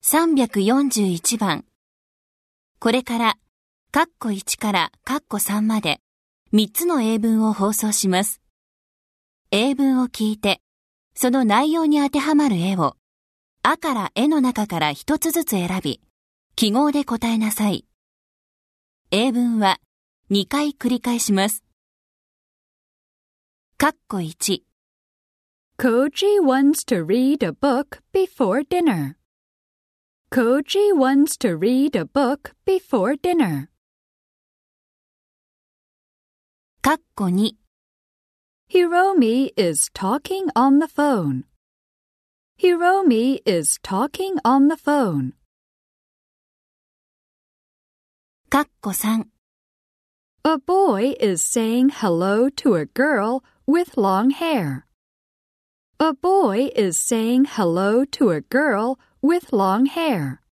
341番。これから、括弧1から括弧3まで3つの英文を放送します。英文を聞いて、その内容に当てはまる絵を、あから絵の中から一つずつ選び、記号で答えなさい。英文は2回繰り返します。括弧1。 Koji wants to read a book before dinner. Koji wants to read a book before dinner. 括弧2。 Hiromi is talking on the phone. Hiromi is talking on the phone. 括弧3。 A boy is saying hello to a girl with long hair. A boy is saying hello to a girl with long hair.